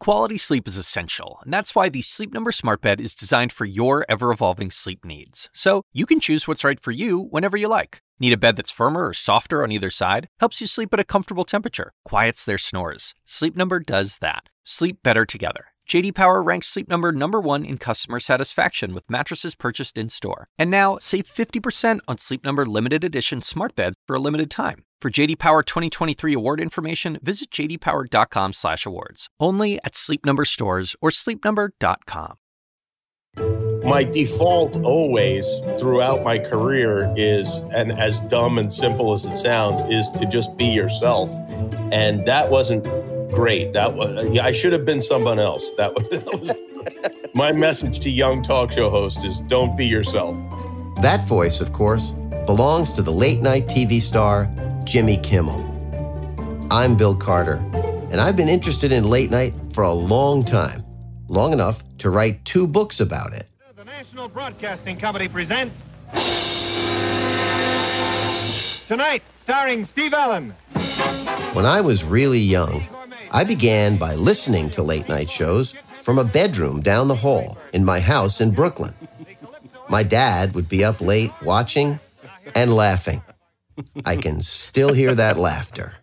Quality sleep is essential, and that's why the Sleep Number Smart Bed is designed for your ever-evolving sleep needs. So you can choose what's right for you whenever you like. Need a bed that's firmer or softer on either side? Helps you sleep at a comfortable temperature, quiets their snores. Sleep Number does that. Sleep better together. J.D. Power ranks Sleep Number #1 in customer satisfaction with mattresses purchased in-store. And now, save 50% on Sleep Number limited edition smart beds for a limited time. For J.D. Power 2023 award information, visit jdpower.com/awards. Only at Sleep Number stores or sleepnumber.com. My default always throughout my career is, and as dumb and simple as it sounds, is to just be yourself. And that wasn't great. I should have been someone else. That was my message to young talk show hosts is don't be yourself. That voice, of course, belongs to the late-night TV star Jimmy Kimmel. I'm Bill Carter, and I've been interested in late night for a long time, long enough to write 2 books about it. The National Broadcasting Company presents Tonight, starring Steve Allen. When I was really young, I began by listening to late-night shows from a bedroom down the hall in my house in Brooklyn. My dad would be up late watching and laughing. I can still hear that laughter.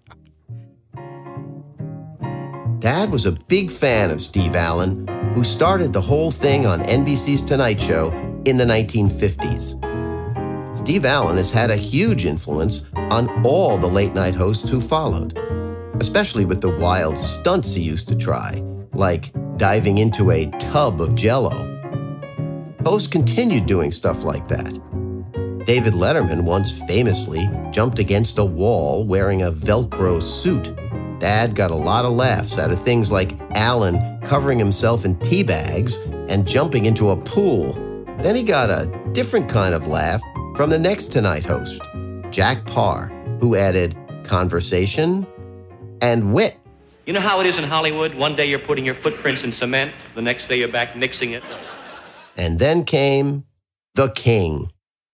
Dad was a big fan of Steve Allen, who started the whole thing on NBC's Tonight Show in the 1950s. Steve Allen has had a huge influence on all the late-night hosts who followed, especially with the wild stunts he used to try, like diving into a tub of Jell-O. Hosts continued doing stuff like that. David Letterman once famously jumped against a wall wearing a Velcro suit. Dad got a lot of laughs out of things like Allen covering himself in tea bags and jumping into a pool. Then he got a different kind of laugh from the next Tonight host, Jack Paar, who added conversation and wit. You know how it is in Hollywood? One day you're putting your footprints in cement, the next day you're back mixing it. And then came the King.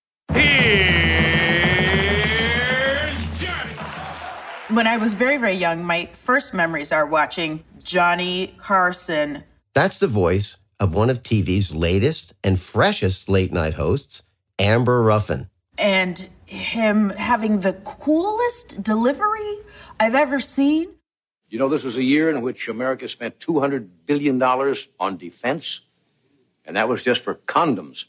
Here's Johnny. When I was very, very young, my first memories are watching Johnny Carson. That's the voice of one of TV's latest and freshest late-night hosts, Amber Ruffin. And him having the coolest delivery I've ever seen. You know, this was a year in which America spent $200 billion on defense, and that was just for condoms.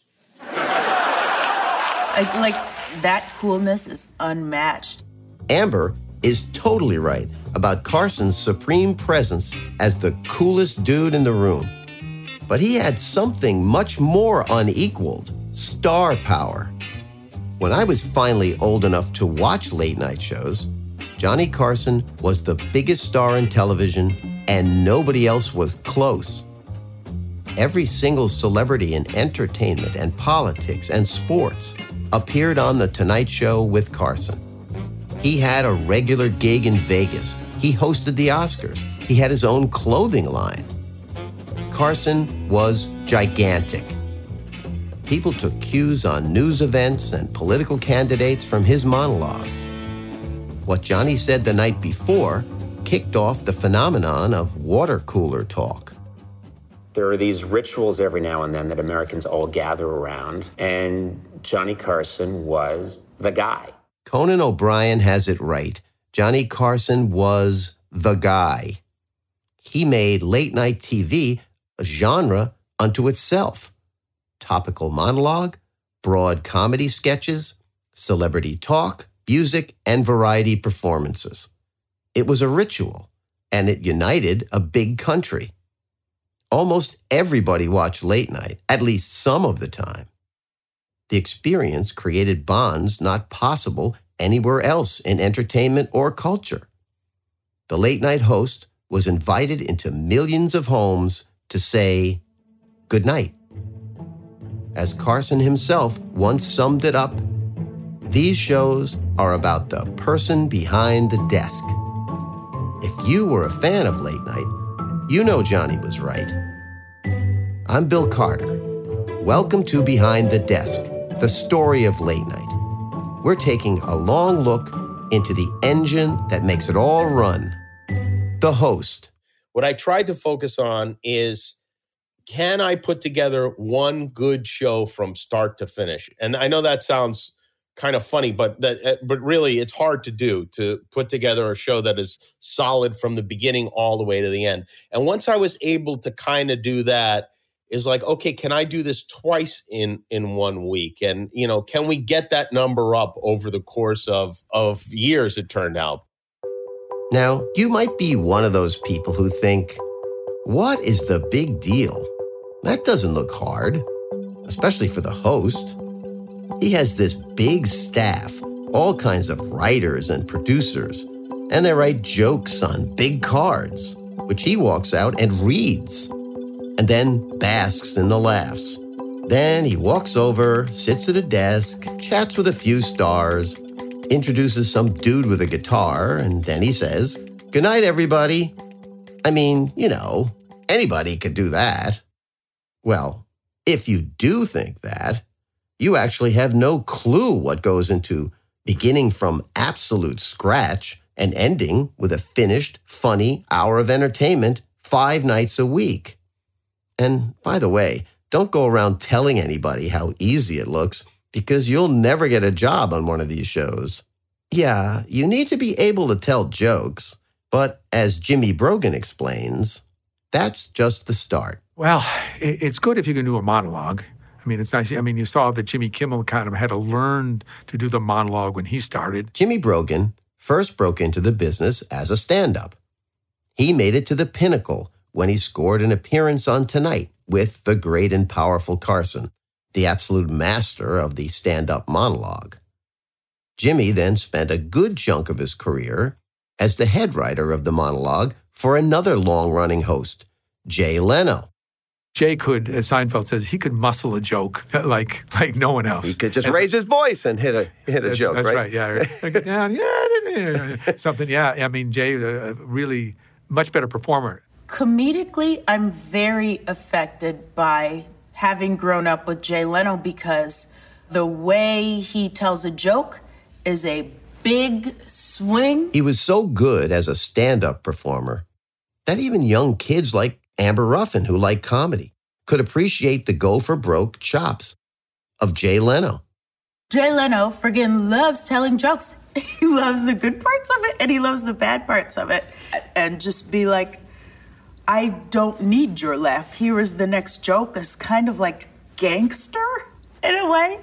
Like that coolness is unmatched. Amber is totally right about Carson's supreme presence as the coolest dude in the room. But he had something much more unequaled, star power. When I was finally old enough to watch late-night shows, Johnny Carson was the biggest star in television, and nobody else was close. Every single celebrity in entertainment and politics and sports appeared on The Tonight Show with Carson. He had a regular gig in Vegas. He hosted the Oscars. He had his own clothing line. Carson was gigantic. People took cues on news events and political candidates from his monologues. What Johnny said the night before kicked off the phenomenon of water cooler talk. There are these rituals every now and then that Americans all gather around, and Johnny Carson was the guy. Conan O'Brien has it right. Johnny Carson was the guy. He made late-night TV a genre unto itself. Topical monologue, broad comedy sketches, celebrity talk, music, and variety performances. It was a ritual, and it united a big country. Almost everybody watched late night, at least some of the time. The experience created bonds not possible anywhere else in entertainment or culture. The late night host was invited into millions of homes to say good night. As Carson himself once summed it up, these shows are about the person behind the desk. If you were a fan of late night, you know Johnny was right. I'm Bill Carter. Welcome to Behind the Desk, the story of late night. We're taking a long look into the engine that makes it all run, the host. what I tried to focus on is, can I put together one good show from start to finish? And I know that sounds kind of funny, but really it's hard to do, to put together a show that is solid from the beginning all the way to the end. And once I was able to kind of do that, is like, okay, can I do this twice in 1 week? And, can we get that number up over the course of years, it turned out? Now, you might be one of those people who think, what is the big deal? That doesn't look hard, especially for the host. He has this big staff, all kinds of writers and producers, and they write jokes on big cards, which he walks out and reads, and then basks in the laughs. Then he walks over, sits at a desk, chats with a few stars, introduces some dude with a guitar, and then he says, "Good night, everybody." I mean, anybody could do that. Well, if you do think that, you actually have no clue what goes into beginning from absolute scratch and ending with a finished, funny hour of entertainment 5 nights a week. And by the way, don't go around telling anybody how easy it looks, because you'll never get a job on one of these shows. Yeah, you need to be able to tell jokes, but as Jimmy Brogan explains, that's just the start. Well, it's good if you can do a monologue. I mean, it's nice. I mean, you saw that Jimmy Kimmel kind of had to learn to do the monologue when he started. Jimmy Brogan first broke into the business as a stand-up. He made it to the pinnacle when he scored an appearance on Tonight with the great and powerful Carson, the absolute master of the stand-up monologue. Jimmy then spent a good chunk of his career as the head writer of the monologue for another long-running host, Jay Leno. Jay could, as Seinfeld says, he could muscle a joke like no one else. He could just raise his voice and hit a joke, that's right? That's right, yeah. Get down, yeah, something, yeah. I mean, Jay, really much better performer. Comedically, I'm very affected by having grown up with Jay Leno, because the way he tells a joke is a big swing. He was so good as a stand-up performer that even young kids like Amber Ruffin, who like comedy, could appreciate the go-for-broke chops of Jay Leno. Jay Leno friggin' loves telling jokes. He loves the good parts of it, and he loves the bad parts of it. And just be like, I don't need your laugh. Here is the next joke. It's kind of like gangster in a way.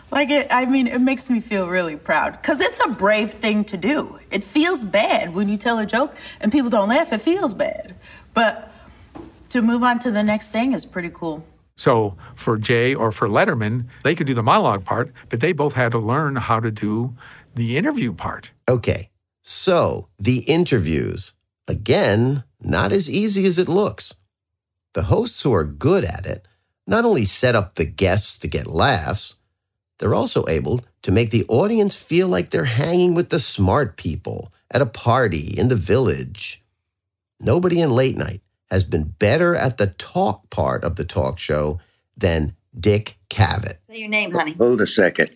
It makes me feel really proud, because it's a brave thing to do. It feels bad when you tell a joke and people don't laugh. It feels bad. But to move on to the next thing is pretty cool. So for Jay or for Letterman, they could do the monologue part, but they both had to learn how to do the interview part. Okay, so the interviews. Again, not as easy as it looks. The hosts who are good at it not only set up the guests to get laughs, they're also able to make the audience feel like they're hanging with the smart people at a party in the village. Nobody in late night has been better at the talk part of the talk show than Dick Cavett. What's your name, honey? Hold a second.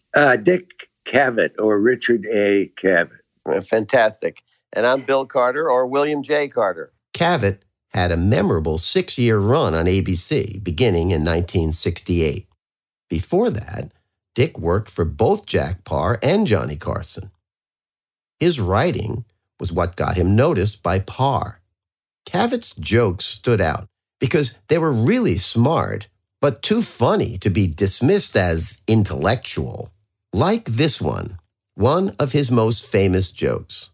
Dick Cavett, or Richard A. Cavett. Fantastic. And I'm Bill Carter, or William J. Carter. Cavett had a memorable 6-year run on ABC, beginning in 1968. Before that, Dick worked for both Jack Paar and Johnny Carson. His writing was what got him noticed by Paar. Cavett's jokes stood out because they were really smart, but too funny to be dismissed as intellectual. Like this one of his most famous jokes.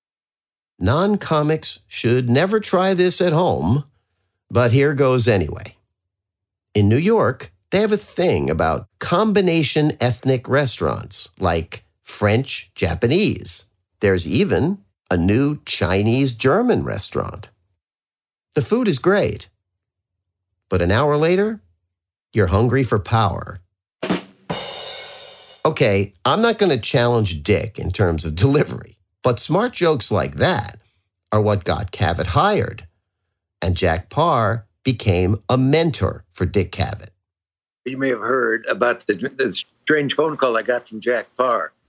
Non-comics should never try this at home, but here goes anyway. In New York, they have a thing about combination ethnic restaurants, like French-Japanese. There's even a new Chinese-German restaurant. The food is great, but an hour later, you're hungry for power. Okay, I'm not going to challenge Dick in terms of delivery, but smart jokes like that are what got Cavett hired, and Jack Paar became a mentor for Dick Cavett. You may have heard about the strange phone call I got from Jack Paar.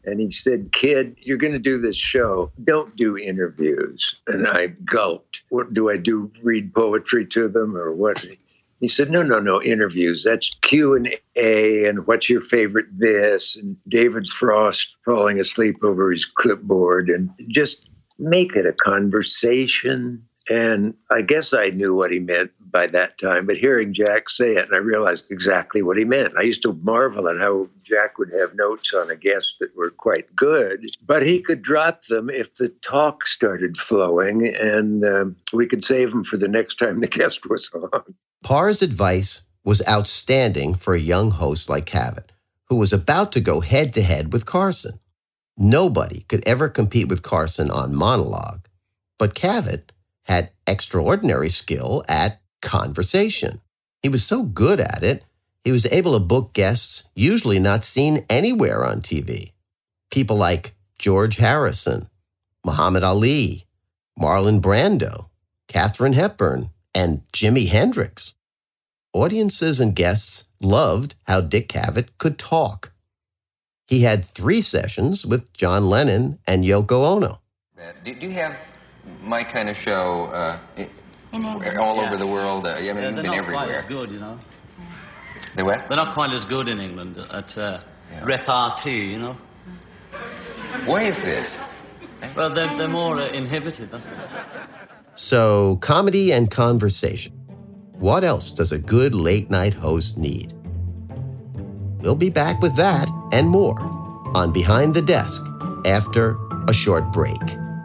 And he said, "Kid, you're going to do this show. Don't do interviews." And I gulped. What do I do? Read poetry to them or what? He said, no, interviews. That's Q&A and what's your favorite this and David Frost falling asleep over his clipboard and just make it a conversation. And I guess I knew what he meant by that time, but hearing Jack say it, and I realized exactly what he meant. I used to marvel at how Jack would have notes on a guest that were quite good, but he could drop them if the talk started flowing, and we could save them for the next time the guest was on. Parr's advice was outstanding for a young host like Cavett, who was about to go head-to-head with Carson. Nobody could ever compete with Carson on monologue, but Cavett had extraordinary skill at conversation. He was so good at it, he was able to book guests usually not seen anywhere on TV. People like George Harrison, Muhammad Ali, Marlon Brando, Katharine Hepburn, and Jimi Hendrix. Audiences and guests loved how Dick Cavett could talk. He had 3 sessions with John Lennon and Yoko Ono. Do you have my kind of show all over the world? You've been everywhere. They're not quite as good, you know. They what? They're not quite as good in England at repartee, you know. Why is this? Well, they're more inhibited. That's it. So, comedy and conversation. What else does a good late-night host need? We'll be back with that and more on Behind the Desk after a short break.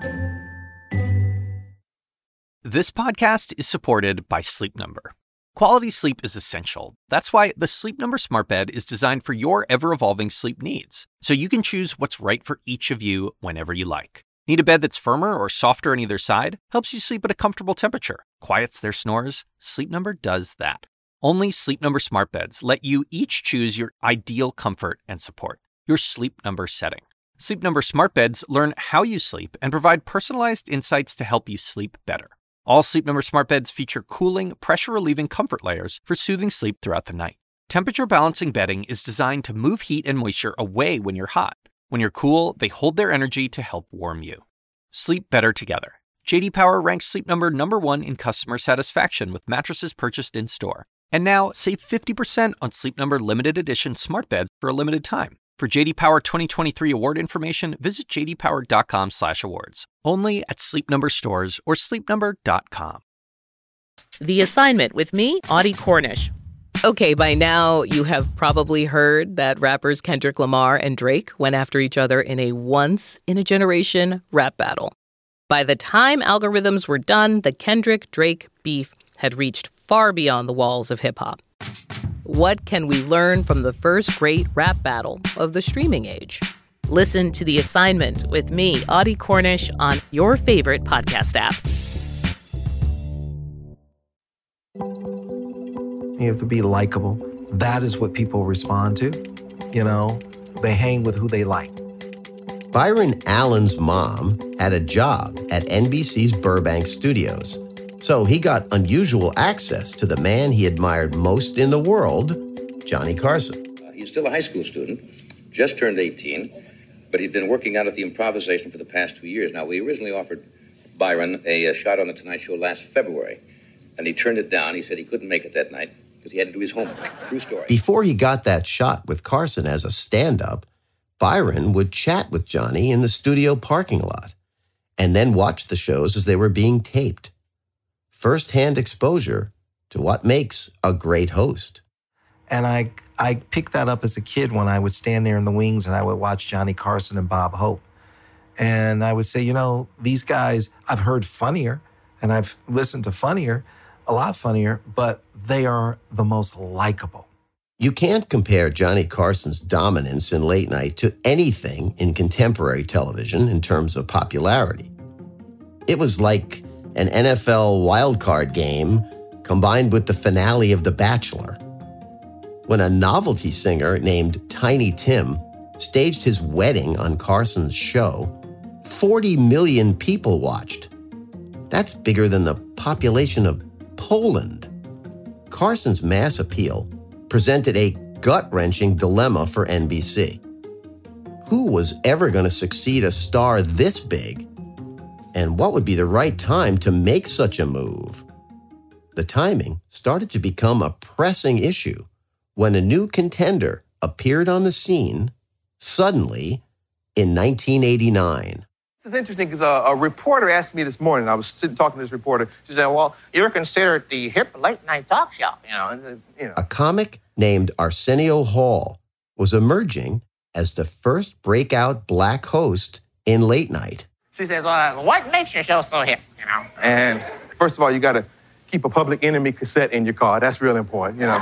This podcast is supported by Sleep Number. Quality sleep is essential. That's why the Sleep Number Smart Bed is designed for your ever-evolving sleep needs, so you can choose what's right for each of you whenever you like. Need a bed that's firmer or softer on either side? Helps you sleep at a comfortable temperature. Quiets their snores? Sleep Number does that. Only Sleep Number Smart Beds let you each choose your ideal comfort and support, your Sleep Number setting. Sleep Number Smart Beds learn how you sleep and provide personalized insights to help you sleep better. All Sleep Number Smart Beds feature cooling, pressure-relieving comfort layers for soothing sleep throughout the night. Temperature-balancing bedding is designed to move heat and moisture away when you're hot. When you're cool, they hold their energy to help warm you. Sleep better together. J.D. Power ranks Sleep Number #1 in customer satisfaction with mattresses purchased in-store. And now, save 50% on Sleep Number limited edition smart beds for a limited time. For J.D. Power 2023 award information, visit jdpower.com/awards. Only at Sleep Number stores or sleepnumber.com. The Assignment with me, Audie Cornish. Okay, by now you have probably heard that rappers Kendrick Lamar and Drake went after each other in a once-in-a-generation rap battle. By the time algorithms were done, the Kendrick-Drake beef had reached far beyond the walls of hip-hop. What can we learn from the first great rap battle of the streaming age? Listen to The Assignment with me, Audie Cornish, on your favorite podcast app. You have to be likable. That is what people respond to. You know, they hang with who they like. Byron Allen's mom had a job at NBC's Burbank studios, so he got unusual access to the man he admired most in the world, Johnny Carson. He's still a high school student, just turned 18, but he'd been working out at the Improvisation for the past 2 years. Now, we originally offered Byron a shot on The Tonight Show last February, and he turned it down. He said he couldn't make it that night because he had to do his homework. True story. Before he got that shot with Carson as a stand-up, Byron would chat with Johnny in the studio parking lot and then watch the shows as they were being taped. First-hand exposure to what makes a great host. And I picked that up as a kid when I would stand there in the wings and I would watch Johnny Carson and Bob Hope. And I would say, you know, these guys, I've heard funnier and I've listened to funnier, a lot funnier, but they are the most likable. You can't compare Johnny Carson's dominance in late night to anything in contemporary television in terms of popularity. It was like an NFL wildcard game combined with the finale of The Bachelor. When a novelty singer named Tiny Tim staged his wedding on Carson's show, 40 million people watched. That's bigger than the population of Poland. Carson's mass appeal presented a gut-wrenching dilemma for NBC. who was ever going to succeed a star this big? And what would be the right time to make such a move? The timing started to become a pressing issue when a new contender appeared on the scene suddenly in 1989. It's interesting because a reporter asked me this morning, I was sitting talking to this reporter, she said, well, you're considered the hip late night talk show, you know. A comic named Arsenio Hall was emerging as the first breakout black host in late night. She says, what makes your show so hip, you know? And first of all, you got to keep a Public Enemy cassette in your car. That's really important, you know.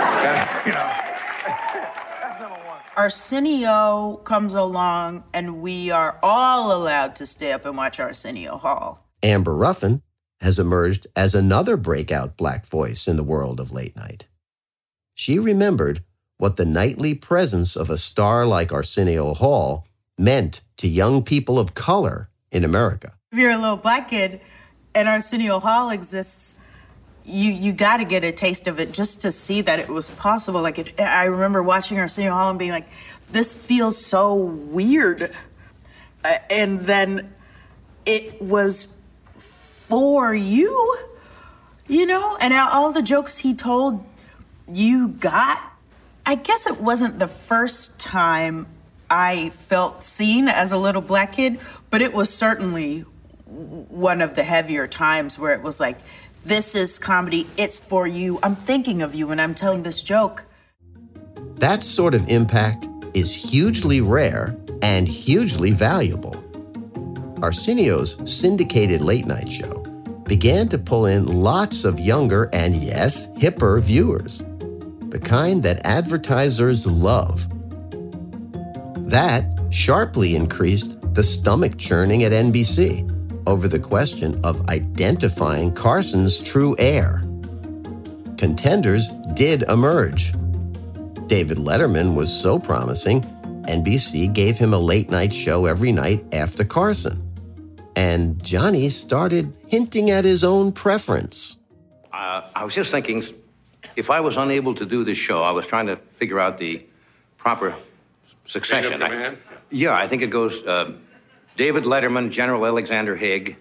Arsenio comes along, and we are all allowed to stay up and watch Arsenio Hall. Amber Ruffin has emerged as another breakout black voice in the world of late night. She remembered what the nightly presence of a star like Arsenio Hall meant to young people of color in America. If you're a little black kid and Arsenio Hall exists, you got to get a taste of it just to see that it was possible. Like, I remember watching Arsenio Hall and being like, this feels so weird. And then it was for you, you know? And all the jokes he told, you got. I guess it wasn't the first time I felt seen as a little black kid, but it was certainly one of the heavier times where it was like, this is comedy, it's for you. I'm thinking of you when I'm telling this joke. That sort of impact is hugely rare and hugely valuable. Arsenio's syndicated late night show began to pull in lots of younger and, yes, hipper viewers, the kind that advertisers love. That sharply increased the stomach churning at NBC over the question of identifying Carson's true heir. Contenders did emerge. David Letterman was so promising, NBC gave him a late-night show every night after Carson. And Johnny started hinting at his own preference. I was just thinking, if I was unable to do this show, I was trying to figure out the proper succession. I think it goes David Letterman, General Alexander Haig.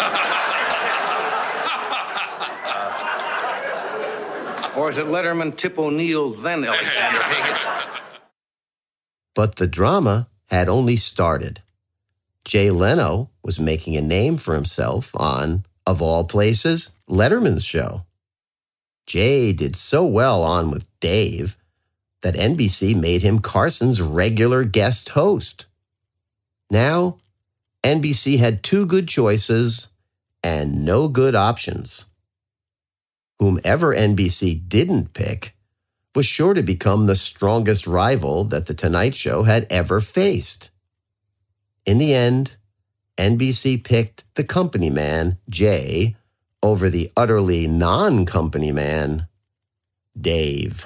Or is it Letterman, Tip O'Neill, then Alexander Haig? But the drama had only started. Jay Leno was making a name for himself on, of all places, Letterman's show. Jay did so well on with Dave that NBC made him Carson's regular guest host. Now, NBC had two good choices and no good options. Whomever NBC didn't pick was sure to become the strongest rival that The Tonight Show had ever faced. In the end, NBC picked the company man, Jay, over the utterly non-company man, Dave.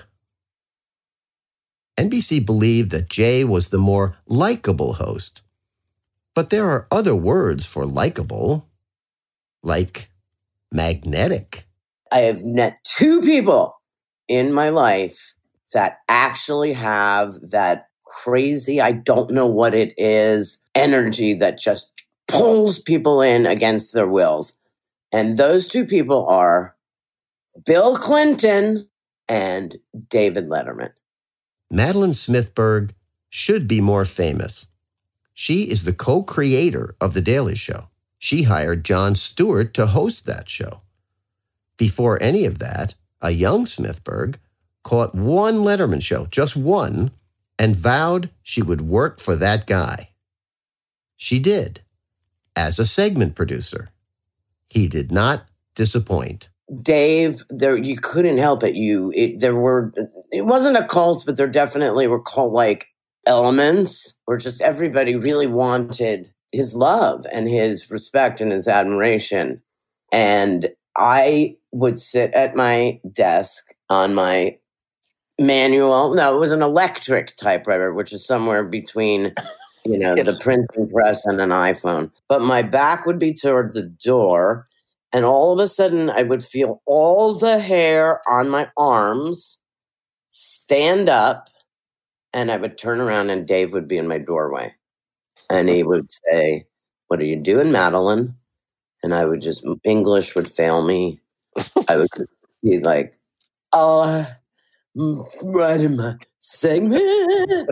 NBC believed that Jay was the more likable host. But there are other words for likable, like magnetic. I have met two people in my life that actually have that crazy, I don't know what it is, energy that just pulls people in against their wills. And those two people are Bill Clinton and David Letterman. Madeline Smithberg should be more famous. She is the co-creator of The Daily Show. She hired Jon Stewart to host that show. Before any of that, a young Smithberg caught one Letterman show, just one, and vowed she would work for that guy. She did, as a segment producer. He did not disappoint. Dave, you couldn't help it. It wasn't a cult, but there definitely were cult-like elements where just everybody really wanted his love and his respect and his admiration. And I would sit at my desk on my it was an electric typewriter, which is somewhere between, the printing press and an iPhone. But my back would be toward the door, and all of a sudden I would feel all the hair on my arms stand up, And I would turn around and Dave would be in my doorway. And he would say, "What are you doing, Madeline?" And I would just, English would fail me. I would be like, "Oh, I'm writing my segment."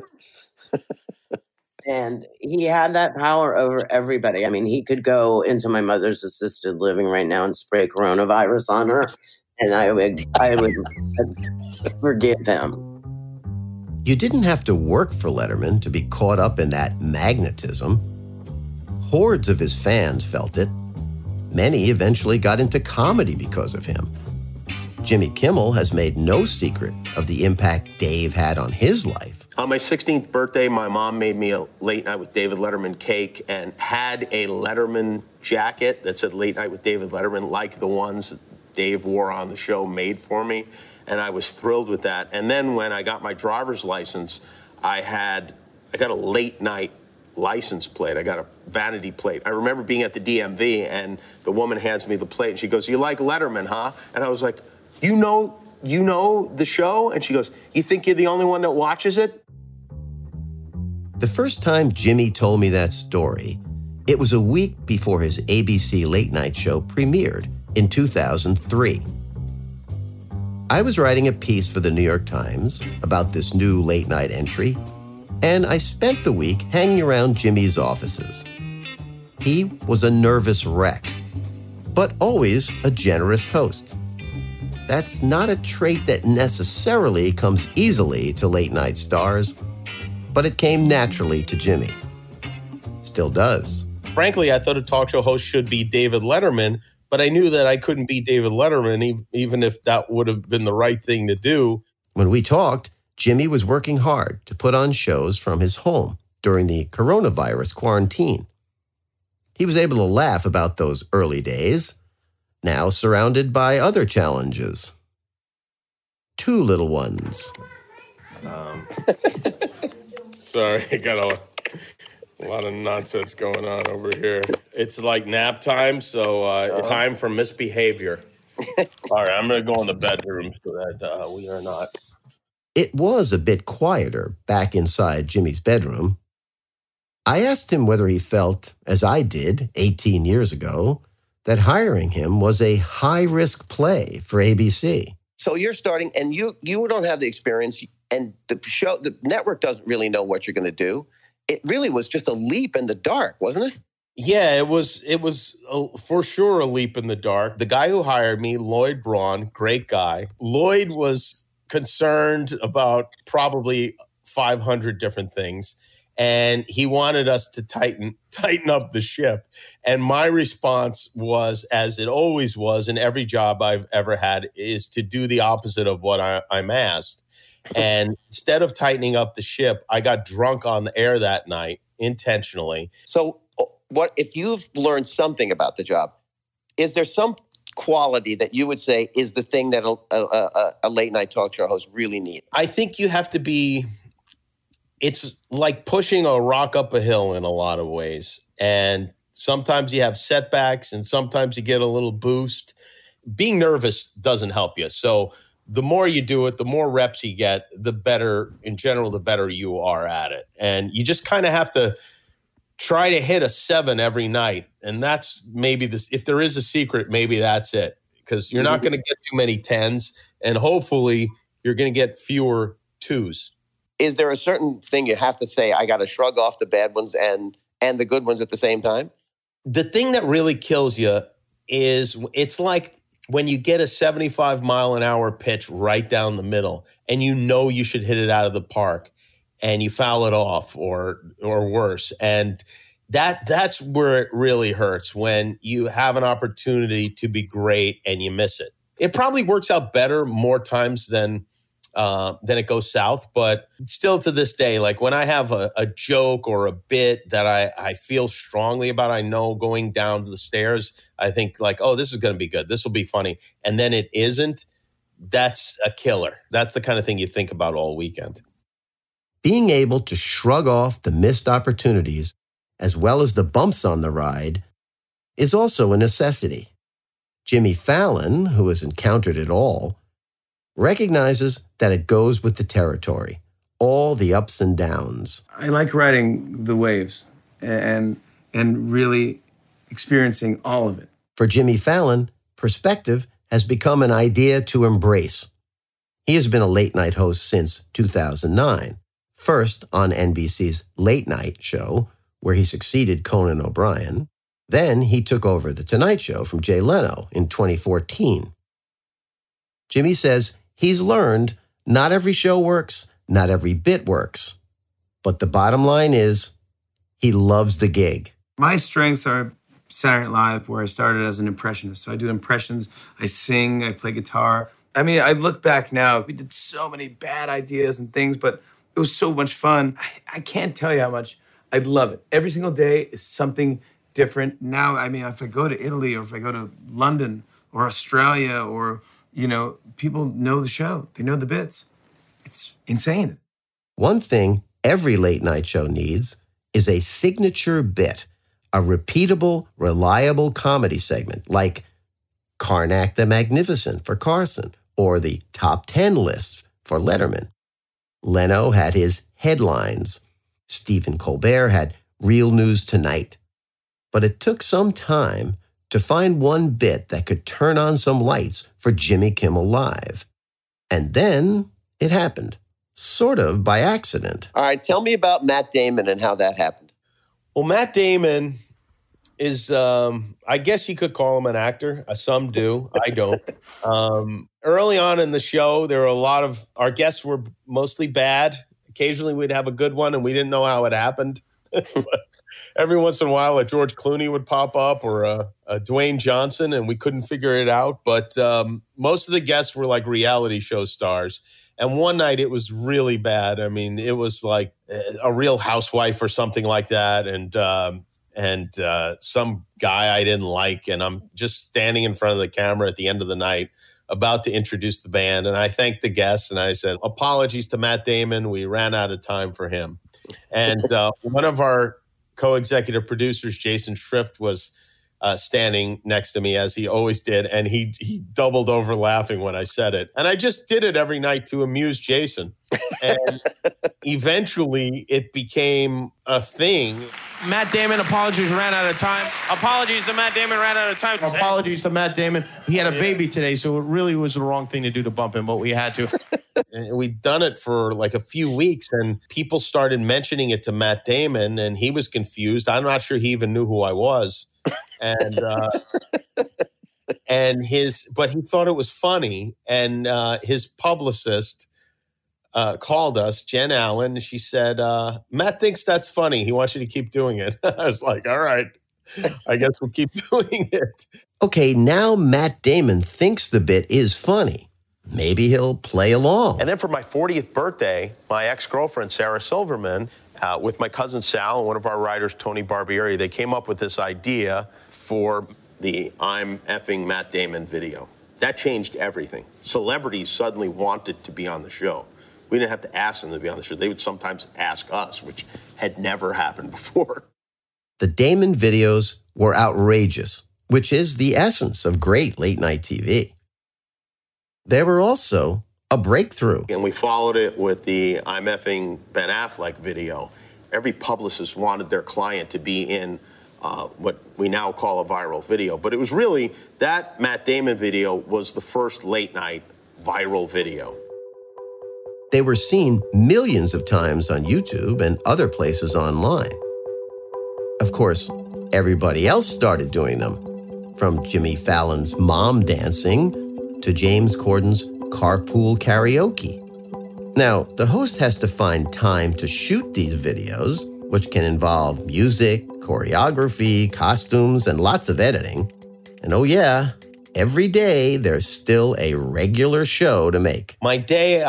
And he had that power over everybody. I mean, he could go into my mother's assisted living right now and spray coronavirus on her. And I would forgive him. You didn't have to work for Letterman to be caught up in that magnetism. Hordes of his fans felt it. Many eventually got into comedy because of him. Jimmy Kimmel has made no secret of the impact Dave had on his life. On my 16th birthday, my mom made me a Late Night with David Letterman cake and had a Letterman jacket that said Late Night with David Letterman, like the ones Dave wore on the show, made for me. And I was thrilled with that. And then when I got my driver's license, I got a late night license plate. I got a vanity plate. I remember being at the DMV and the woman hands me the plate and she goes, "You like Letterman, huh?" And I was like, you know the show? And she goes, "You think you're the only one that watches it?" The first time Jimmy told me that story, it was a week before his ABC late night show premiered in 2003. I was writing a piece for the New York Times about this new late night entry, and I spent the week hanging around Jimmy's offices. He was a nervous wreck, but always a generous host. That's not a trait that necessarily comes easily to late night stars, but it came naturally to Jimmy. Still does. Frankly, I thought a talk show host should be David Letterman, but I knew that I couldn't be David Letterman, even if that would have been the right thing to do. When we talked, Jimmy was working hard to put on shows from his home during the coronavirus quarantine. He was able to laugh about those early days, now surrounded by other challenges. 2 little ones. Sorry, I got a lot of nonsense going on over here. It's like nap time, so time for misbehavior. All right, I'm going to go in the bedroom so that we are not. It was a bit quieter back inside Jimmy's bedroom. I asked him whether he felt, as I did 18 years ago, that hiring him was a high-risk play for ABC. So you're starting, and you don't have the experience, and the network doesn't really know what you're going to do. It really was just a leap in the dark, wasn't it? Yeah, it was for sure a leap in the dark. The guy who hired me, Lloyd Braun, great guy. Lloyd was concerned about probably 500 different things, and he wanted us to tighten up the ship. And my response was, as it always was in every job I've ever had, is to do the opposite of what I'm asked. And instead of tightening up the ship, I got drunk on the air that night intentionally. So what if you've learned something about the job? Is there some quality that you would say is the thing that a late night talk show host really needs? I think you have to be, it's like pushing a rock up a hill in a lot of ways. And sometimes you have setbacks and sometimes you get a little boost. Being nervous doesn't help you. So the more you do it, the more reps you get, the better, in general, the better you are at it. And you just kind of have to try to hit a 7 every night. And that's maybe this, if there is a secret, maybe that's it. Because you're not going to get too many 10s, and hopefully you're going to get fewer 2s. Is there a certain thing you have to say, I got to shrug off the bad ones and the good ones at the same time? The thing that really kills you is it's like when you get a 75-mile-an-hour pitch right down the middle and you know you should hit it out of the park and you foul it off or worse. And that's where it really hurts, when you have an opportunity to be great and you miss it. It probably works out better more times than it goes south. But still to this day, like when I have a joke or a bit that I feel strongly about, I know going down to the stairs, I think like, oh, this is going to be good. This will be funny. And then it isn't. That's a killer. That's the kind of thing you think about all weekend. Being able to shrug off the missed opportunities as well as the bumps on the ride is also a necessity. Jimmy Fallon, who has encountered it all, recognizes that it goes with the territory. all the ups and downs. I like riding the waves and really experiencing all of it. For Jimmy Fallon, perspective has become an idea to embrace. He has been a late-night host since 2009, first on NBC's Late Night Show, where he succeeded Conan O'Brien. Then he took over The Tonight Show from Jay Leno in 2014. Jimmy says he's learned not every show works, not every bit works. But the bottom line is he loves the gig. My strengths are Saturday Night Live, where I started as an impressionist. So I do impressions, I sing, I play guitar. I mean, I look back now, we did so many bad ideas and things, but it was so much fun. I can't tell you how much I love it. Every single day is something different. Now, I mean, if I go to Italy or if I go to London or Australia or, people know the show. They know the bits. It's insane. One thing every late night show needs is a signature bit, a repeatable, reliable comedy segment like Karnak the Magnificent for Carson or the Top 10 list for Letterman. Leno had his headlines. Stephen Colbert had Real News Tonight. But it took some time to find one bit that could turn on some lights for Jimmy Kimmel Live. And then it happened, sort of by accident. All right, tell me about Matt Damon and how that happened. Well, Matt Damon is, I guess you could call him an actor. Some do. I don't. Early on in the show, there were a lot of, our guests were mostly bad. Occasionally we'd have a good one and we didn't know how it happened. Every once in a while, a George Clooney would pop up or a Dwayne Johnson, and we couldn't figure it out. But most of the guests were like reality show stars. And one night it was really bad. I mean, it was like a Real Housewife or something like that. And some guy I didn't like. And I'm just standing in front of the camera at the end of the night about to introduce the band. And I thanked the guests and I said, apologies to Matt Damon. We ran out of time for him. And one of our co-executive producers, Jason Schrift, was standing next to me as he always did. And he doubled over laughing when I said it. And I just did it every night to amuse Jason. And eventually it became a thing. Matt Damon, apologies, ran out of time. Apologies to Matt Damon, ran out of time. Apologies to Matt Damon. He had a baby today, so it really was the wrong thing to do to bump him, but we had to. And we'd done it for like a few weeks, and people started mentioning it to Matt Damon, and he was confused. I'm not sure he even knew who I was. And but he thought it was funny. And his publicist called us, Jen Allen. She said, Matt thinks that's funny. He wants you to keep doing it. I was like, all right, I guess we'll keep doing it. Okay, now Matt Damon thinks the bit is funny. Maybe he'll play along. And then for my 40th birthday, my ex-girlfriend, Sarah Silverman, with my cousin Sal and one of our writers, Tony Barbieri, they came up with this idea for the I'm effing Matt Damon video. That changed everything. Celebrities suddenly wanted to be on the show. We didn't have to ask them to be on the show. They would sometimes ask us, which had never happened before. The Damon videos were outrageous, which is the essence of great late-night TV. They were also a breakthrough. And we followed it with the I'm effing Ben Affleck video. Every publicist wanted their client to be in what we now call a viral video. But it was really, that Matt Damon video was the first late-night viral video. They were seen millions of times on YouTube and other places online. Of course, everybody else started doing them, from Jimmy Fallon's mom dancing to James Corden's carpool karaoke. Now, the host has to find time to shoot these videos, which can involve music, choreography, costumes, and lots of editing. And oh yeah, every day there's still a regular show to make. My day,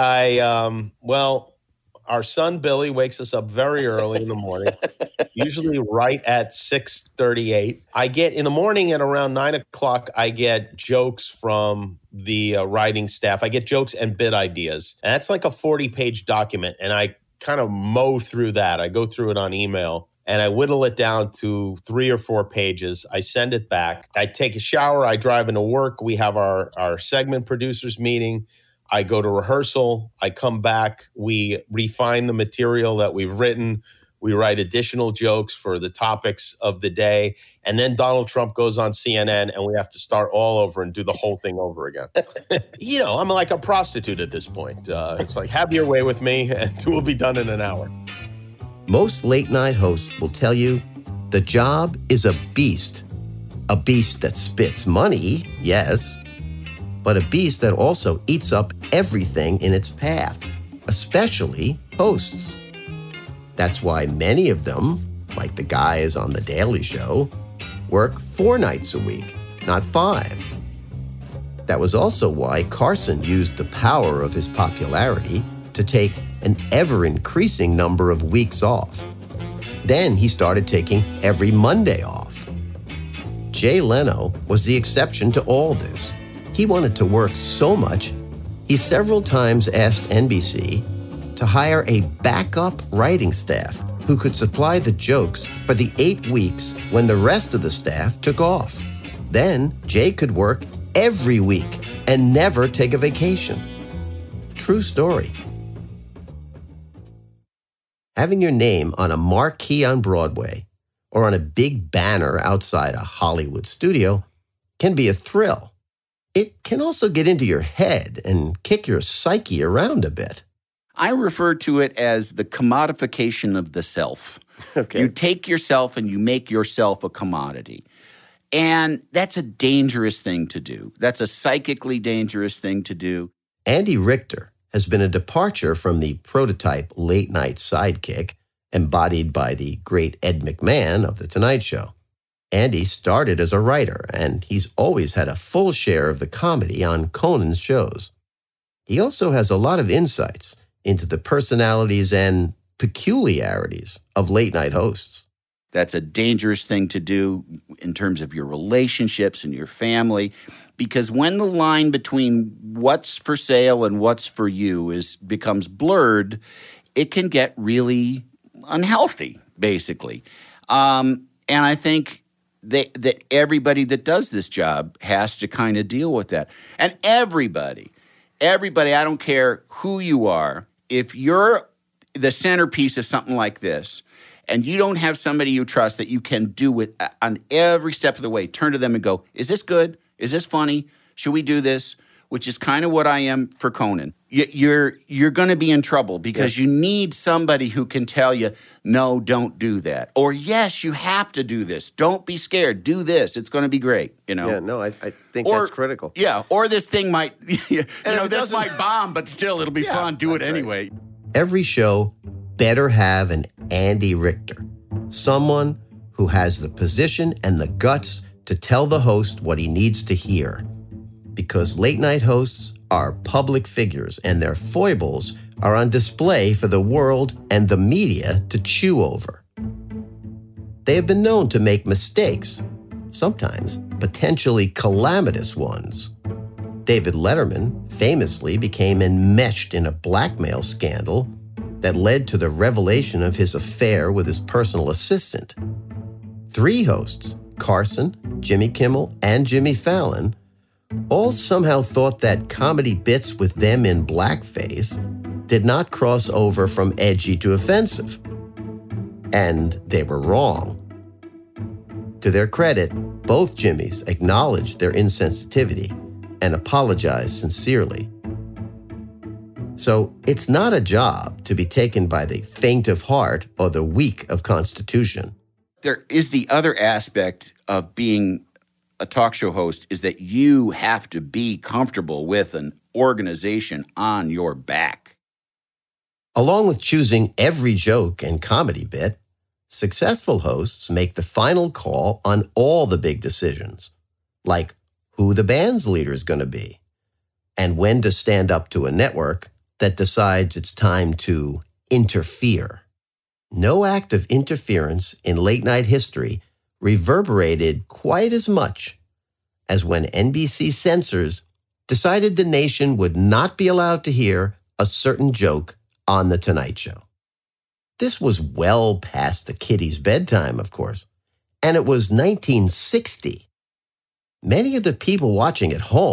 our son Billy wakes us up very early in the morning, usually right at 6:38. I get, in the morning at around 9 o'clock, I get jokes from the writing staff. I get jokes and bit ideas. And that's like a 40-page document. And I kind of mow through that. I go through it on email and I whittle it down to 3 or 4 pages. I send it back. I take a shower. I drive into work. We have our segment producers meeting. I go to rehearsal. I come back. We refine the material that we've written. We write additional jokes for the topics of the day. And then Donald Trump goes on CNN and we have to start all over and do the whole thing over again. I'm like a prostitute at this point. It's like, have your way with me and we'll be done in an hour. Most late-night hosts will tell you the job is a beast that spits money, yes, but a beast that also eats up everything in its path, especially hosts. That's why many of them, like the guys on The Daily Show, work 4 nights a week, not 5. That was also why Carson used the power of his popularity to take an ever-increasing number of weeks off. Then he started taking every Monday off. Jay Leno was the exception to all this. He wanted to work so much, he several times asked NBC to hire a backup writing staff who could supply the jokes for the 8 weeks when the rest of the staff took off. Then Jay could work every week and never take a vacation. True story. Having your name on a marquee on Broadway or on a big banner outside a Hollywood studio can be a thrill. It can also get into your head and kick your psyche around a bit. I refer to it as the commodification of the self. Okay. You take yourself and you make yourself a commodity. And that's a dangerous thing to do. That's a psychically dangerous thing to do. Andy Richter has been a departure from the prototype late-night sidekick embodied by the great Ed McMahon of The Tonight Show. Andy started as a writer, and he's always had a full share of the comedy on Conan's shows. He also has a lot of insights into the personalities and peculiarities of late-night hosts. That's a dangerous thing to do in terms of your relationships and your family, because when the line between what's for sale and what's for you becomes blurred, it can get really unhealthy, basically. And I think that everybody that does this job has to kind of deal with that. And everybody, I don't care who you are, if you're the centerpiece of something like this, and you don't have somebody you trust that you can do with on every step of the way, turn to them and go, is this good? Is this funny? Should we do this? Which is kind of what I am for Conan. You're going to be in trouble because you need somebody who can tell you, no, don't do that. Or, yes, you have to do this. Don't be scared. Do this. It's going to be great, Yeah, no, I think that's critical. Yeah, or this thing might, this might bomb, but still it'll be fun. Do it anyway. Right. Every show better have an Andy Richter, someone who has the position and the guts to tell the host what he needs to hear. Because late-night hosts are public figures and their foibles are on display for the world and the media to chew over. They have been known to make mistakes, sometimes potentially calamitous ones. David Letterman famously became enmeshed in a blackmail scandal that led to the revelation of his affair with his personal assistant. 3 hosts, Carson, Jimmy Kimmel, and Jimmy Fallon, all somehow thought that comedy bits with them in blackface did not cross over from edgy to offensive. And they were wrong. To their credit, both Jimmys acknowledged their insensitivity and apologized sincerely. So it's not a job to be taken by the faint of heart or the weak of constitution. There is the other aspect of being a talk show host is that you have to be comfortable with an organization on your back. Along with choosing every joke and comedy bit, successful hosts make the final call on all the big decisions, like who the band's leader is going to be, and when to stand up to a network that decides it's time to interfere. No act of interference in late-night history reverberated quite as much as when NBC censors decided the nation would not be allowed to hear a certain joke on The Tonight Show. This was well past the kiddies' bedtime, of course, and it was 1960. Many of the people watching at home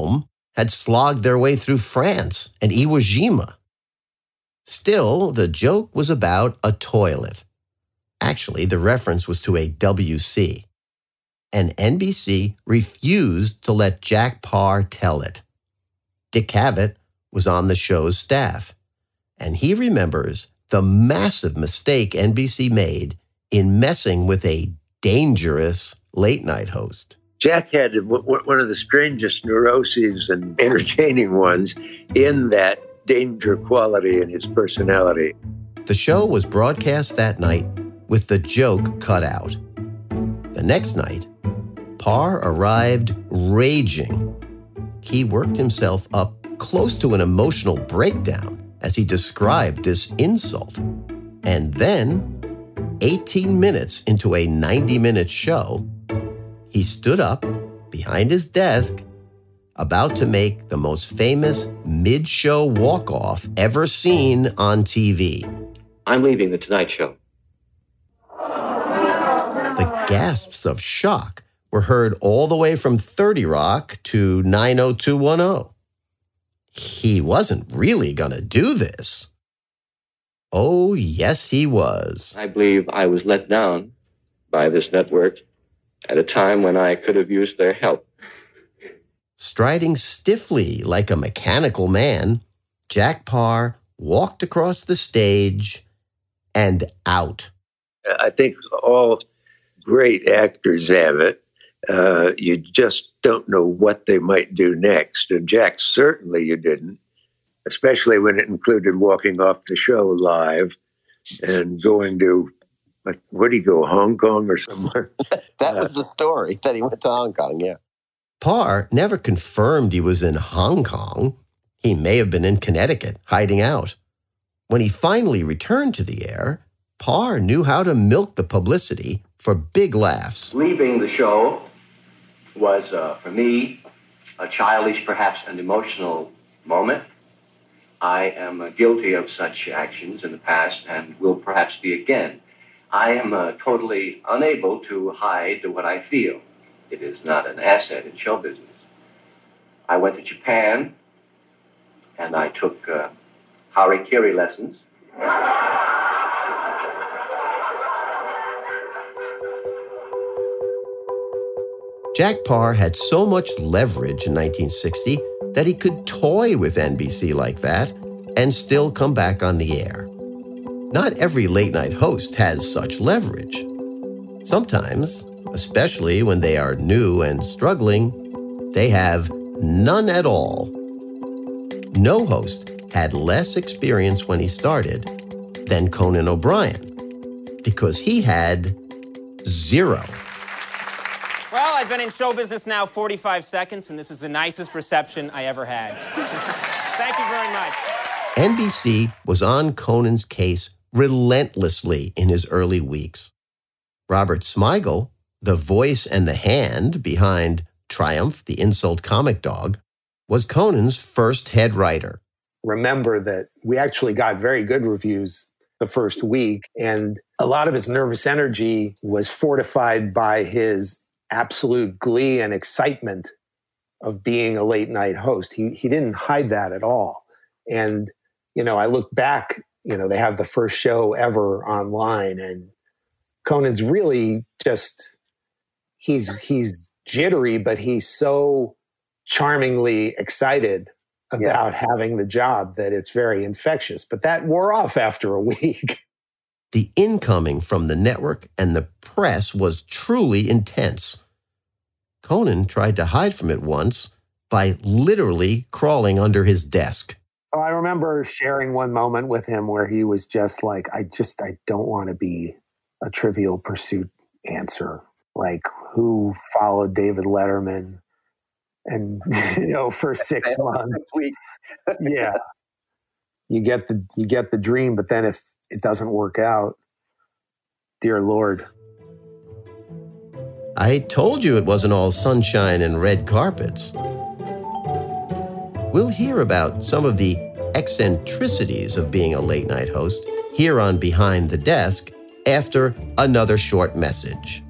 had slogged their way through France and Iwo Jima. Still, the joke was about a toilet. Actually, the reference was to a WC. And NBC refused to let Jack Paar tell it. Dick Cavett was on the show's staff, and he remembers the massive mistake NBC made in messing with a dangerous late-night host. Jack had one of the strangest neuroses and entertaining ones in that danger quality in his personality. The show was broadcast that night with the joke cut out. The next night, Paar arrived raging. He worked himself up close to an emotional breakdown as he described this insult. And then, 18 minutes into a 90-minute show, he stood up behind his desk, about to make the most famous mid-show walk-off ever seen on TV. I'm leaving The Tonight Show. The gasps of shock were heard all the way from 30 Rock to 90210. He wasn't really going to do this. Oh, yes, he was. I believe I was let down by this network at a time when I could have used their help. Striding stiffly like a mechanical man, Jack Paar walked across the stage and out. I think all great actors have it. You just don't know what they might do next. And Jack, certainly you didn't, especially when it included walking off the show live and going to, where did he go, Hong Kong or somewhere? That was the story, that he went to Hong Kong, yeah. Paar never confirmed he was in Hong Kong. He may have been in Connecticut, hiding out. When he finally returned to the air, Paar knew how to milk the publicity for big laughs. Leaving the show was, for me, a childish, perhaps an emotional moment. I am guilty of such actions in the past and will perhaps be again. I am totally unable to hide what I feel. It is not an asset in show business. I went to Japan and I took harikiri lessons. Jack Paar had so much leverage in 1960 that he could toy with NBC like that and still come back on the air. Not every late-night host has such leverage. Sometimes, especially when they are new and struggling, they have none at all. No host had less experience when he started than Conan O'Brien, because he had zero. Well, I've been in show business now 45 seconds, and this is the nicest reception I ever had. Thank you very much. NBC was on Conan's case relentlessly in his early weeks. Robert Smigel, the voice and the hand behind Triumph, the insult comic dog, was Conan's first head writer. Remember that we actually got very good reviews the first week, and a lot of his nervous energy was fortified by his absolute glee and excitement of being a late night host. He didn't hide that at all. And, you know, I look back, you know, they have the first show ever online, and Conan's really just, he's jittery, but he's so charmingly excited about having the job that it's very infectious. But that wore off after a week. The incoming from the network and the press was truly intense. Conan tried to hide from it once by literally crawling under his desk. Oh, I remember sharing one moment with him where he was just like, I don't want to be a Trivial Pursuit answer. Like, who followed David Letterman and, you know, for 6 months. 6 weeks. Yeah. You get the dream, but then if it doesn't work out, dear Lord. I told you it wasn't all sunshine and red carpets. We'll hear about some of the eccentricities of being a late-night host here on Behind the Desk after another short message.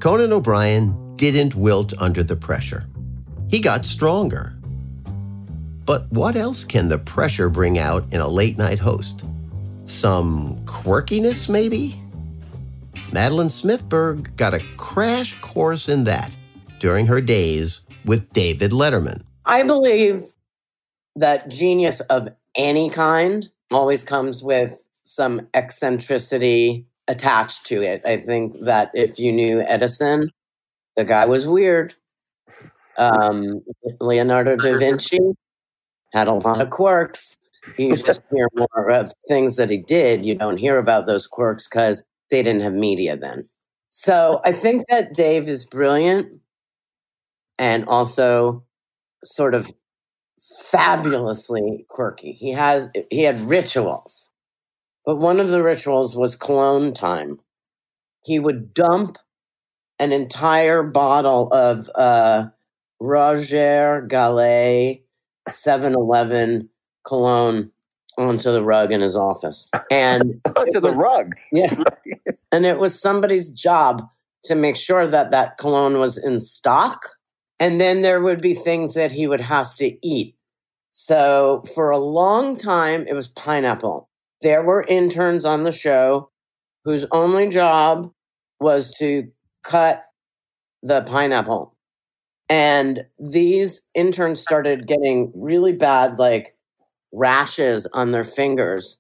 Conan O'Brien didn't wilt under the pressure. He got stronger. But what else can the pressure bring out in a late-night host? Some quirkiness, maybe? Madeline Smithberg got a crash course in that during her days with David Letterman. I believe that genius of any kind always comes with some eccentricity attached to it. I think that if you knew Edison, the guy was weird. Leonardo da Vinci had a lot of quirks. You just hear more of things that he did. You don't hear about those quirks because they didn't have media then. So I think that Dave is brilliant and also sort of fabulously quirky. He had rituals, but one of the rituals was cologne time. He would dump an entire bottle of Roger Gallet 7-Eleven cologne onto the rug in his office. And onto the rug? Yeah. And it was somebody's job to make sure that that cologne was in stock. And then there would be things that he would have to eat. So for a long time, it was pineapple. There were interns on the show whose only job was to cut the pineapple. And these interns started getting really bad, like, rashes on their fingers.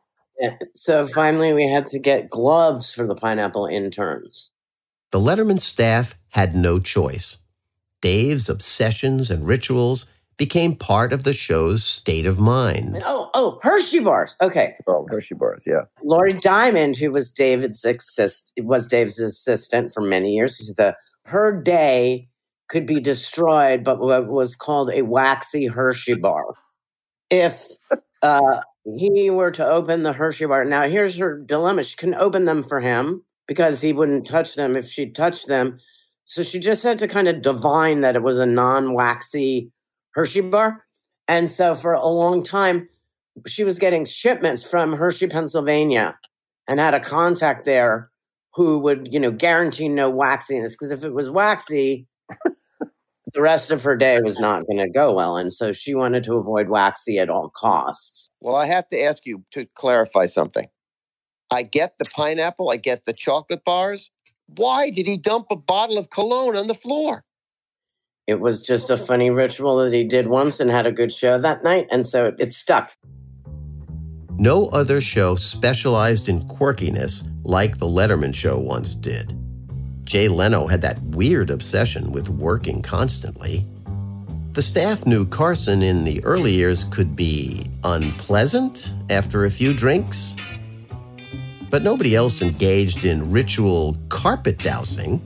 So finally we had to get gloves for the pineapple interns. The Letterman staff had no choice. Dave's obsessions and rituals became part of the show's state of mind. Oh, Hershey bars. Okay. Oh, Hershey bars, yeah. Lori Diamond, who was Dave's assistant for many years, her day could be destroyed, but what was called a waxy Hershey bar. If he were to open the Hershey bar, now here's her dilemma. She couldn't open them for him because he wouldn't touch them if she touched them. So she just had to kind of divine that it was a non-waxy Hershey bar. And so for a long time, she was getting shipments from Hershey, Pennsylvania, and had a contact there who would, guarantee no waxiness. Because if it was waxy, the rest of her day was not going to go well. And so she wanted to avoid waxy at all costs. Well, I have to ask you to clarify something. I get the pineapple. I get the chocolate bars. Why did he dump a bottle of cologne on the floor? It was just a funny ritual that he did once and had a good show that night. And so it stuck. No other show specialized in quirkiness like The Letterman Show once did. Jay Leno had that weird obsession with working constantly. The staff knew Carson in the early years could be unpleasant after a few drinks, but nobody else engaged in ritual carpet dousing.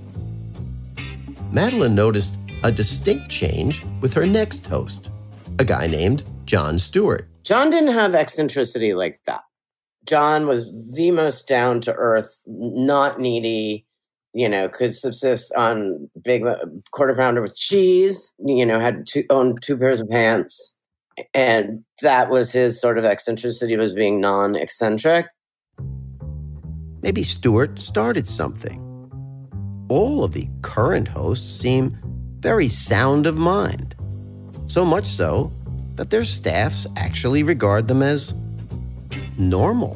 Madeline noticed a distinct change with her next host, a guy named Jon Stewart. Jon didn't have eccentricity like that. Jon was the most down-to-earth, not needy, could subsist on big quarter pounder with cheese, owned 2 pairs of pants. And that was his sort of eccentricity, was being non-eccentric. Maybe Stewart started something. All of the current hosts seem very sound of mind. So much so that their staffs actually regard them as normal.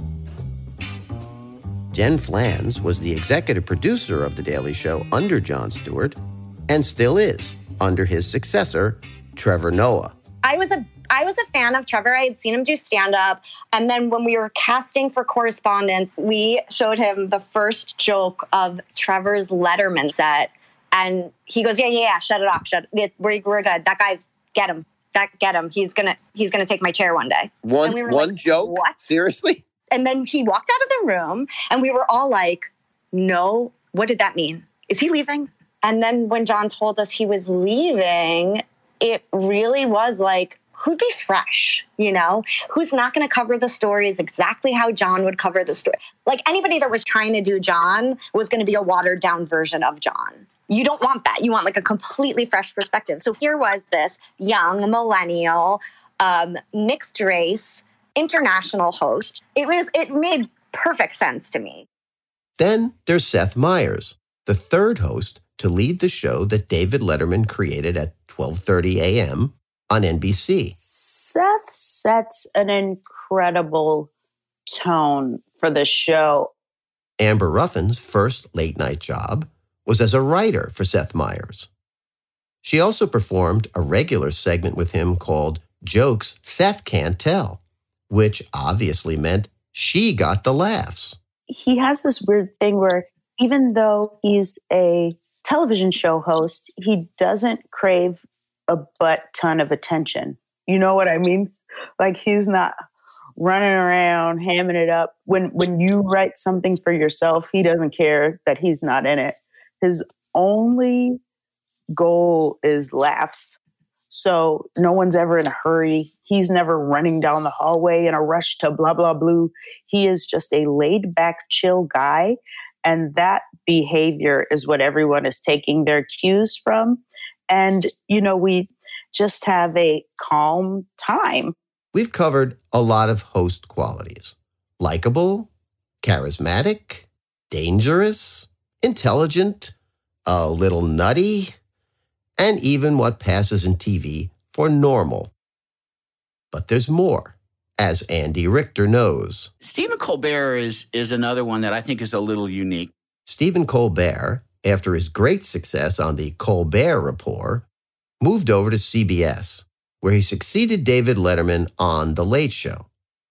Jen Flans was the executive producer of The Daily Show under Jon Stewart and still is under his successor, Trevor Noah. I was a fan of Trevor. I had seen him do stand-up. And then when we were casting for Correspondence, we showed him the first joke of Trevor's Letterman set. And he goes, yeah, shut it off. We're good. That guy's, get him. He's gonna take my chair one day. One joke? What? Seriously? And then he walked out of the room and we were all like, no, what did that mean? Is he leaving? And then when Jon told us he was leaving, it really was like, who'd be fresh, Who's not going to cover the stories exactly how Jon would cover the story? Like anybody that was trying to do Jon was going to be a watered down version of Jon. You don't want that. You want like a completely fresh perspective. So here was this young millennial, mixed race, international host. It made perfect sense to me. Then there's Seth Meyers, the third host to lead the show that David Letterman created at 12:30 a.m. on NBC. Seth sets an incredible tone for the show. Amber Ruffin's first late-night job was as a writer for Seth Meyers. She also performed a regular segment with him called Jokes Seth Can't Tell, which obviously meant she got the laughs. He has this weird thing where even though he's a television show host, he doesn't crave a butt ton of attention. You know what I mean? Like, he's not running around, hamming it up. When you write something for yourself, he doesn't care that he's not in it. His only goal is laughs. So no one's ever in a hurry. He's never running down the hallway in a rush to blah, blah, blue. He is just a laid back, chill guy. And that behavior is what everyone is taking their cues from. And, we just have a calm time. We've covered a lot of host qualities: likable, charismatic, dangerous, intelligent, a little nutty, and even what passes in TV for normal. But there's more, as Andy Richter knows. Stephen Colbert is another one that I think is a little unique. Stephen Colbert, after his great success on the Colbert Report, moved over to CBS, where he succeeded David Letterman on The Late Show.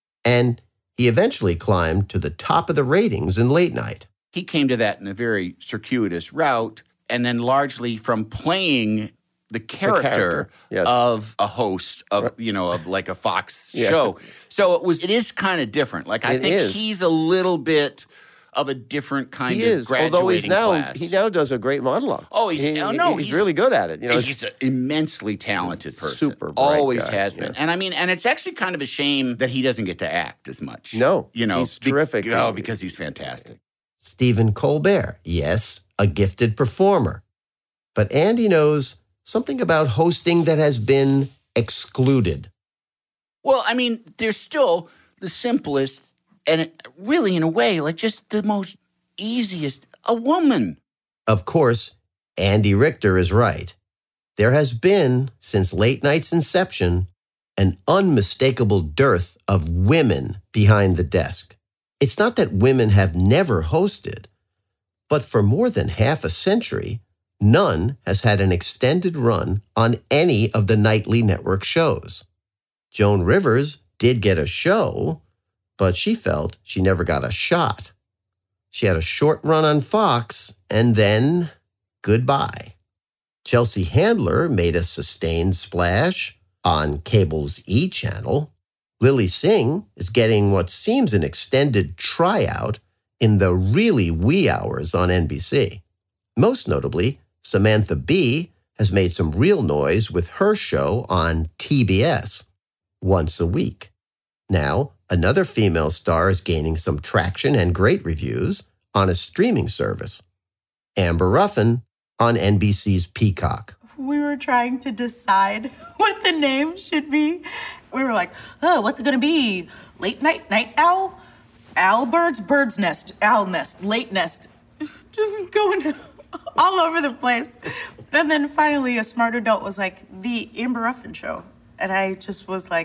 And he eventually climbed to the top of the ratings in late night. He came to that in a very circuitous route, and then largely from playing the character yes. of a host of, of like a Fox show. So it is kind of different. Like, I think he's a little bit of a different kind of graduating although class. he now does a great monologue. Oh, he's really good at it. He's an immensely talented person. Super bright Always guy, has been. And and it's actually kind of a shame that he doesn't get to act as much. No, he's terrific. Because he's fantastic. Stephen Colbert, yes, a gifted performer. But Andy knows something about hosting that has been excluded. Well, there's still the simplest, and really, in a way, like just the most easiest, a woman. Of course, Andy Richter is right. There has been, since late night's inception, an unmistakable dearth of women behind the desk. It's not that women have never hosted, but for more than half a century, none has had an extended run on any of the nightly network shows. Joan Rivers did get a show, but she felt she never got a shot. She had a short run on Fox, and then goodbye. Chelsea Handler made a sustained splash on cable's E! channel. Lily Singh is getting what seems an extended tryout in the really wee hours on NBC. Most notably, Samantha Bee has made some real noise with her show on TBS once a week. Now, another female star is gaining some traction and great reviews on a streaming service. Amber Ruffin on NBC's Peacock. We were trying to decide what the name should be. We were like, what's it going to be? Late night, night owl? Owl birds, bird's nest, owl nest, late nest. Just going all over the place. And then finally a smart adult was like, the Amber Ruffin Show. And I just was like,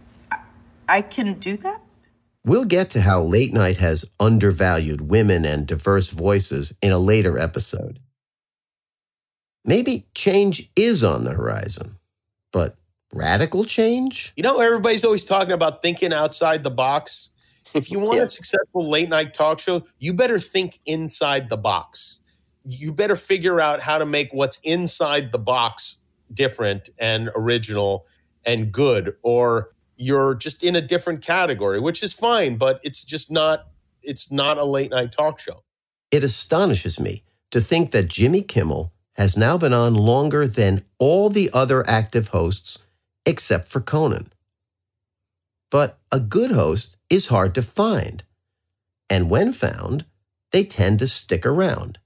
I can do that? We'll get to how late night has undervalued women and diverse voices in a later episode. Maybe change is on the horizon, but radical change? Everybody's always talking about thinking outside the box. If you want a successful late night talk show, you better think inside the box. You better figure out how to make what's inside the box different and original and good, or you're just in a different category, which is fine, but it's not a late night talk show. It astonishes me to think that Jimmy Kimmel has now been on longer than all the other active hosts except for Conan. But a good host is hard to find. And when found, they tend to stick around.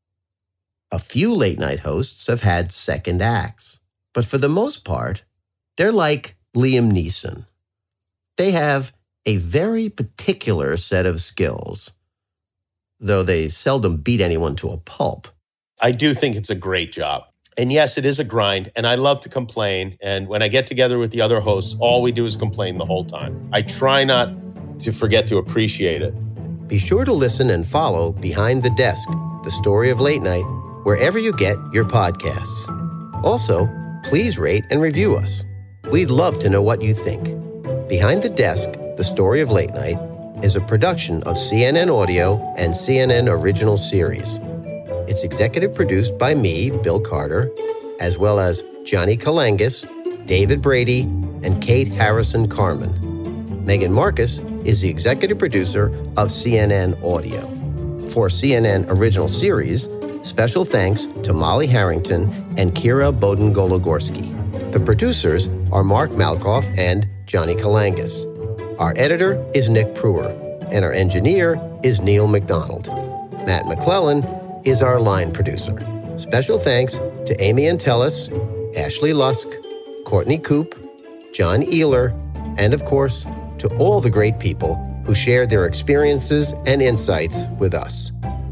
A few late-night hosts have had second acts, but for the most part, they're like Liam Neeson. They have a very particular set of skills. though they seldom beat anyone to a pulp. I do think it's a great job. And yes, it is a grind, and I love to complain. And when I get together with the other hosts, all we do is complain the whole time. I try not to forget to appreciate it. Be sure to listen and follow Behind the Desk, the story of late night, wherever you get your podcasts. Also, please rate and review us. We'd love to know what you think. Behind the Desk, the story of late night, is a production of CNN Audio and CNN Original Series. It's executive produced by me, Bill Carter, as well as Johnny Kalangas, David Brady, and Kate Harrison Carmen. Megan Marcus is the executive producer of CNN Audio. For CNN Original Series, special thanks to Molly Harrington and Kira Bowden-Gologorsky. The producers are Mark Malkoff and Johnny Kalangas. Our editor is Nick Pruer, and our engineer is Neil McDonald. Matt McClellan is our line producer. Special thanks to Amy Antelis, Ashley Lusk, Courtney Coop, John Ealer, and of course, to all the great people who shared their experiences and insights with us.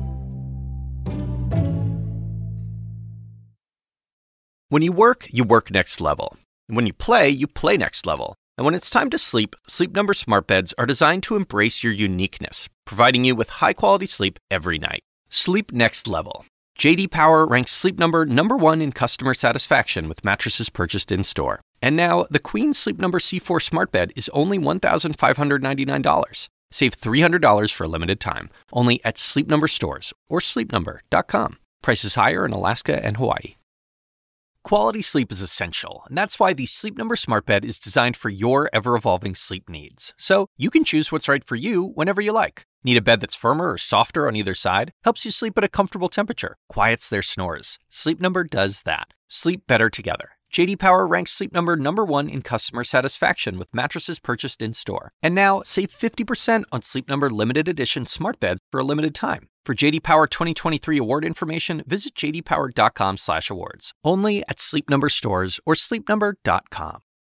When you work next level. And when you play next level. And when it's time to sleep, Sleep Number smart beds are designed to embrace your uniqueness, providing you with high-quality sleep every night. Sleep next level. J.D. Power ranks Sleep Number #1 in customer satisfaction with mattresses purchased in-store. And now, the Queen Sleep Number C4 smart bed is only $1,599. Save $300 for a limited time, only at Sleep Number stores or sleepnumber.com. Prices higher in Alaska and Hawaii. Quality sleep is essential, and that's why the Sleep Number smart bed is designed for your ever-evolving sleep needs. So you can choose what's right for you whenever you like. Need a bed that's firmer or softer on either side? Helps you sleep at a comfortable temperature. Quiets their snores. Sleep Number does that. Sleep better together. J.D. Power ranks Sleep Number #1 in customer satisfaction with mattresses purchased in-store. And now, save 50% on Sleep Number limited edition smart beds for a limited time. For J.D. Power 2023 award information, visit jdpower.com/awards. Only at Sleep Number stores or sleepnumber.com.